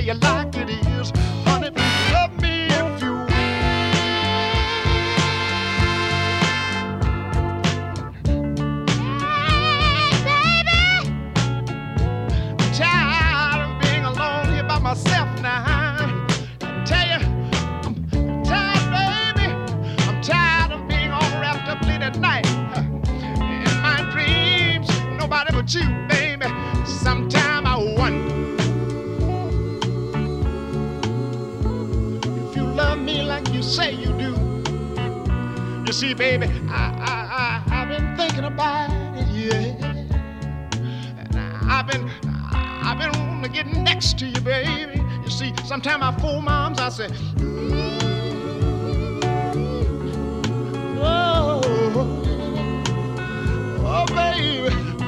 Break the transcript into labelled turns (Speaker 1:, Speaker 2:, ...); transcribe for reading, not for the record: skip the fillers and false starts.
Speaker 1: you like it is. Honey, love me if you will. Tired of being alone here by myself now. I tell you, I'm tired, baby. I'm tired of being all wrapped up late at night. In my dreams, nobody but you, baby. Sometime I wonder if you love me like you say you do. You see, baby, I've been thinking about it, yeah. I've been wanting to get next to you, baby. You see, sometimes I fool my arms, I say, oh, oh, baby.